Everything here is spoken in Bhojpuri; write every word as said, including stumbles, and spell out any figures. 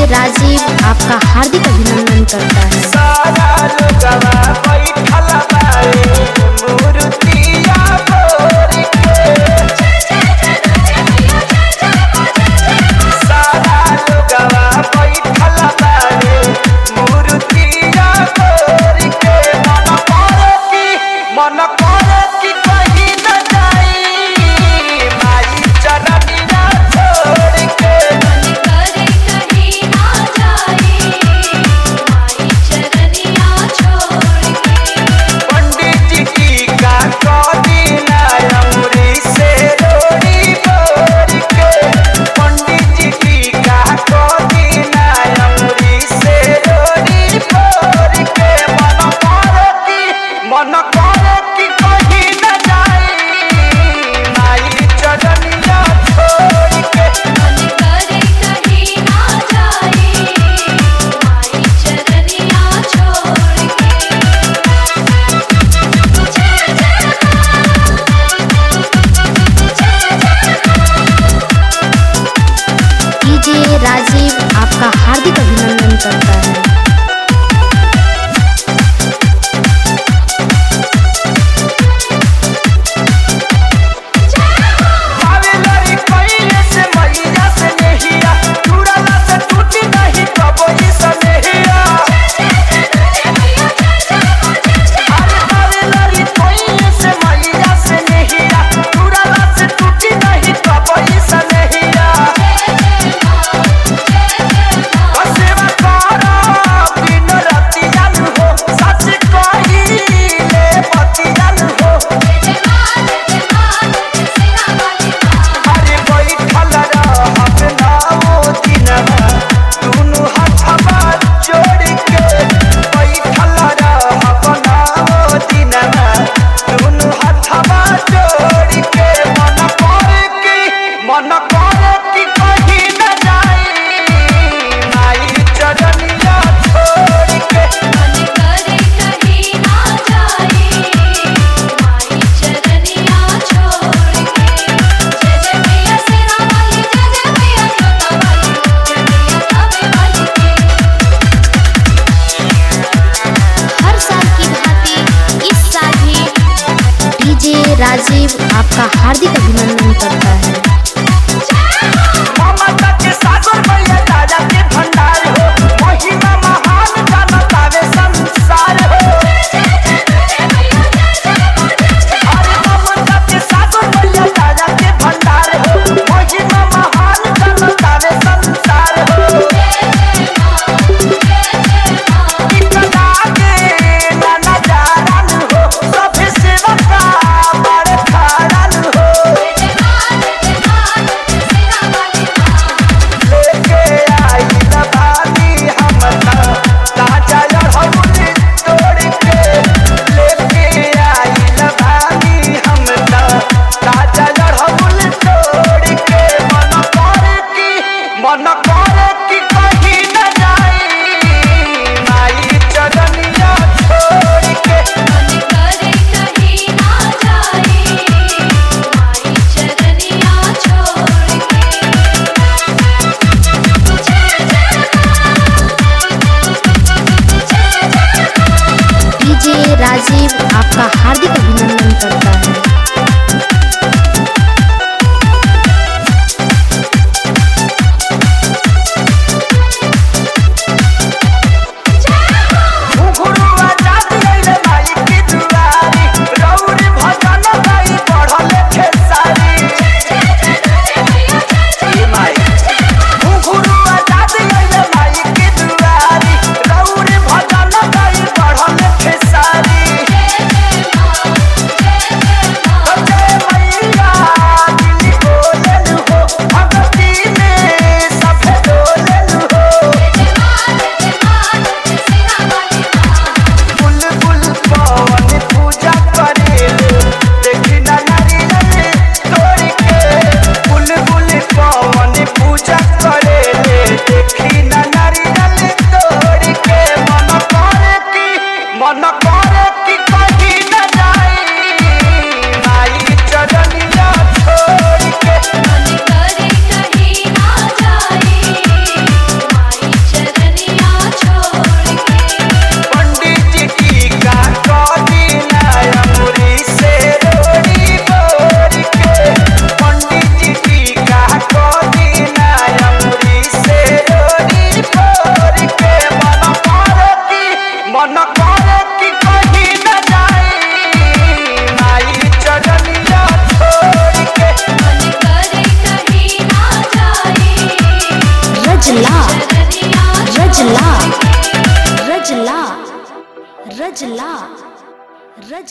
राजीव आपका हार्दिक अभिनंदन करता है। सारा लोगवा बैठल बारे मूर्तिया भोर के। सारा लोगवा बैठल बारे मूर्तिया भोर के। मन करे कि मन करे कि कहीं न जाई माई चरनिया छोड़ के। मन करे कि कहीं न जाई माई चरनिया छोड़ के। मन करे कहीं ना जाई माई चरनिया छोड़ के। जय जय डीजे राजीव आपका हार्दिक अभिनंदन करता है। मन करे कि कहीं न जाई माई चरनिया छोड़ के। मन करे कहीं ना जाई माई चरनिया छोड़ के। जय जय मैया सेना वाली, जय जय मैया जोता वाली, जय मैया कावे वाली के। हर साल की भांति इस साल भी डीजे राजीव आपका हार्दिक अभिनंदन करता है।